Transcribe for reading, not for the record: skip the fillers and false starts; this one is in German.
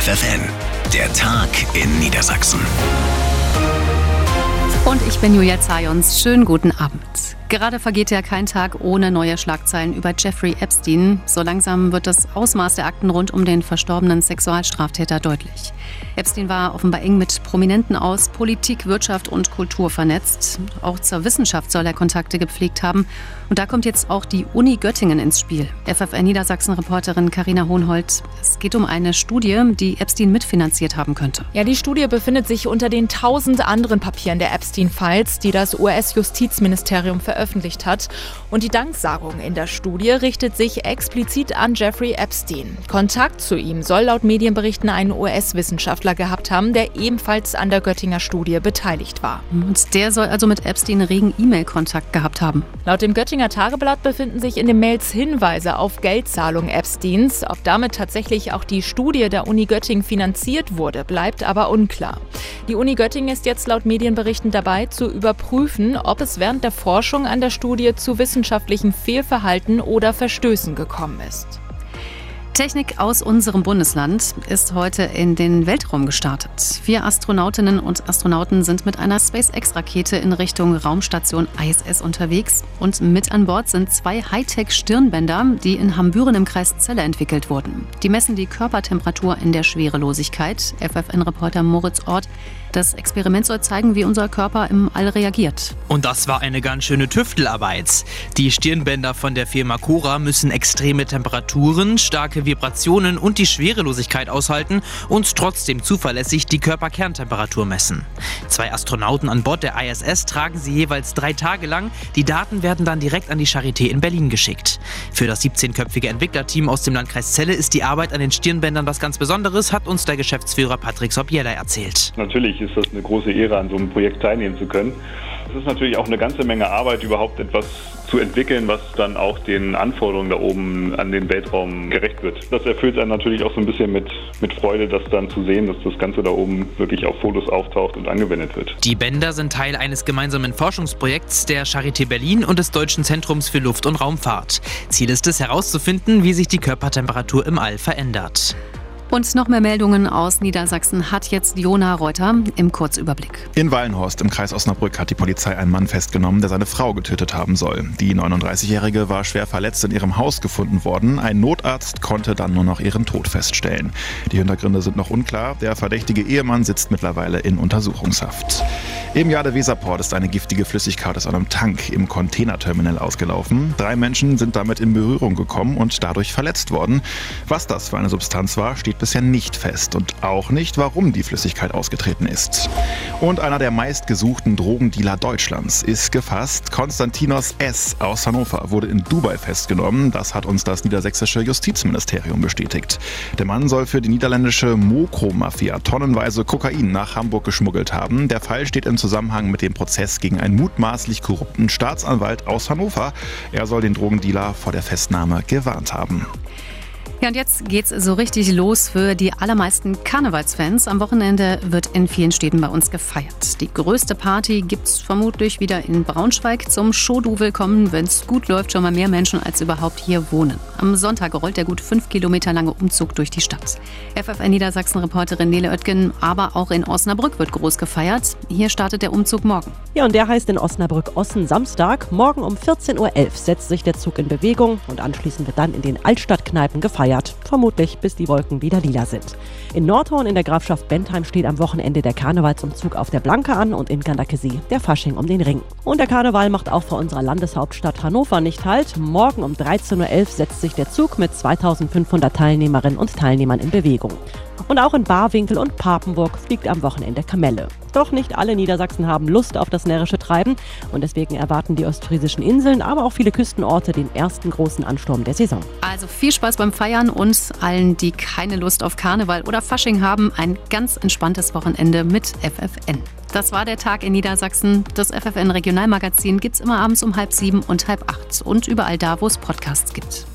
FFN, der Tag in Niedersachsen. Und ich bin Julia Zajons. Schönen guten Abend. Gerade vergeht ja kein Tag ohne neue Schlagzeilen über Jeffrey Epstein. So langsam wird das Ausmaß der Akten rund um den verstorbenen Sexualstraftäter deutlich. Epstein war offenbar eng mit Prominenten aus Politik, Wirtschaft und Kultur vernetzt. Auch zur Wissenschaft soll er Kontakte gepflegt haben. Und da kommt jetzt auch die Uni Göttingen ins Spiel. FFN Niedersachsen-Reporterin Carina Hohenhold. Es geht um eine Studie, die Epstein mitfinanziert haben könnte. Ja, die Studie befindet sich unter den 1000 anderen Papieren der Epstein-Files, die das US-Justizministerium veröffentlicht hat. Und die Danksagung in der Studie richtet sich explizit an Jeffrey Epstein. Kontakt zu ihm soll laut Medienberichten ein US-Wissenschaftler gehabt haben, der ebenfalls an der Göttinger Studie beteiligt war. Und der soll also mit Epstein regen E-Mail-Kontakt gehabt haben. Laut dem Göttinger Tageblatt befinden sich in den Mails Hinweise auf Geldzahlung Epsteins. Ob damit tatsächlich auch die Studie der Uni Göttingen finanziert wurde, bleibt aber unklar. Die Uni Göttingen ist jetzt laut Medienberichten dabei, zu überprüfen, ob es während der Forschung an der Studie zu wissenschaftlichem Fehlverhalten oder Verstößen gekommen ist. Technik aus unserem Bundesland ist heute in den Weltraum gestartet. 4 Astronautinnen und Astronauten sind mit einer SpaceX-Rakete in Richtung Raumstation ISS unterwegs. Und mit an Bord sind 2 Hightech-Stirnbänder, die in Hambüren im Kreis Celle entwickelt wurden. Die messen die Körpertemperatur in der Schwerelosigkeit. FFN-Reporter Moritz Ort. Das Experiment soll zeigen, wie unser Körper im All reagiert. Und das war eine ganz schöne Tüftelarbeit. Die Stirnbänder von der Firma Cora müssen extreme Temperaturen, starke Vibrationen und die Schwerelosigkeit aushalten und trotzdem zuverlässig die Körperkerntemperatur messen. 2 Astronauten an Bord der ISS tragen sie jeweils 3 Tage lang. Die Daten werden dann direkt an die Charité in Berlin geschickt. Für das 17-köpfige Entwicklerteam aus dem Landkreis Celle ist die Arbeit an den Stirnbändern was ganz Besonderes, hat uns der Geschäftsführer Patrick Sobiela erzählt. Natürlich ist das eine große Ehre, an so einem Projekt teilnehmen zu können. Es ist natürlich auch eine ganze Menge Arbeit, überhaupt etwas zu entwickeln, was dann auch den Anforderungen da oben an den Weltraum gerecht wird. Das erfüllt einen natürlich auch so ein bisschen mit Freude, das dann zu sehen, dass das Ganze da oben wirklich auf Fotos auftaucht und angewendet wird. Die Bänder sind Teil eines gemeinsamen Forschungsprojekts der Charité Berlin und des Deutschen Zentrums für Luft- und Raumfahrt. Ziel ist es, herauszufinden, wie sich die Körpertemperatur im All verändert. Und noch mehr Meldungen aus Niedersachsen hat jetzt Jona Reuter im Kurzüberblick. In Wallenhorst im Kreis Osnabrück hat die Polizei einen Mann festgenommen, der seine Frau getötet haben soll. Die 39-Jährige war schwer verletzt in ihrem Haus gefunden worden. Ein Notarzt konnte dann nur noch ihren Tod feststellen. Die Hintergründe sind noch unklar. Der verdächtige Ehemann sitzt mittlerweile in Untersuchungshaft. Im Jade-Weserport ist eine giftige Flüssigkeit aus einem Tank im Containerterminal ausgelaufen. 3 Menschen sind damit in Berührung gekommen und dadurch verletzt worden. Was das für eine Substanz war, steht bisher nicht fest und auch nicht, warum die Flüssigkeit ausgetreten ist. Und einer der meistgesuchten Drogendealer Deutschlands ist gefasst. Konstantinos S. aus Hannover wurde in Dubai festgenommen. Das hat uns das niedersächsische Justizministerium bestätigt. Der Mann soll für die niederländische Mokro-Mafia tonnenweise Kokain nach Hamburg geschmuggelt haben. Der Fall steht im Zusammenhang mit dem Prozess gegen einen mutmaßlich korrupten Staatsanwalt aus Hannover. Er soll den Drogendealer vor der Festnahme gewarnt haben. Ja, und jetzt geht's so richtig los für die allermeisten Karnevalsfans. Am Wochenende wird in vielen Städten bei uns gefeiert. Die größte Party gibt's vermutlich wieder in Braunschweig. Zum Showdu willkommen, wenn's gut läuft, schon mal mehr Menschen als überhaupt hier wohnen. Am Sonntag rollt der gut 5 Kilometer lange Umzug durch die Stadt. FFN Niedersachsen-Reporterin Nele Oettgen, aber auch in Osnabrück wird groß gefeiert. Hier startet der Umzug morgen. Ja, und der heißt in Osnabrück-Ossen Samstag. Morgen um 14:11 Uhr setzt sich der Zug in Bewegung und anschließend wird dann in den Altstadtkneipen gefeiert. Vermutlich bis die Wolken wieder lila sind. In Nordhorn in der Grafschaft Bentheim steht am Wochenende der Karnevalsumzug auf der Blanke an und in Gandakesee der Fasching um den Ring. Und der Karneval macht auch vor unserer Landeshauptstadt Hannover nicht Halt. Morgen um 13:11 Uhr setzt sich der Zug mit 2500 Teilnehmerinnen und Teilnehmern in Bewegung. Und auch in Barwinkel und Papenburg fliegt am Wochenende Kamelle. Doch nicht alle Niedersachsen haben Lust auf das närrische Treiben und deswegen erwarten die ostfriesischen Inseln, aber auch viele Küstenorte den ersten großen Ansturm der Saison. Also viel Spaß beim Feiern und allen, die keine Lust auf Karneval oder Fasching haben, ein ganz entspanntes Wochenende mit FFN. Das war der Tag in Niedersachsen. Das FFN Regionalmagazin gibt's immer abends um 6:30 und 7:30 und überall da, wo es Podcasts gibt.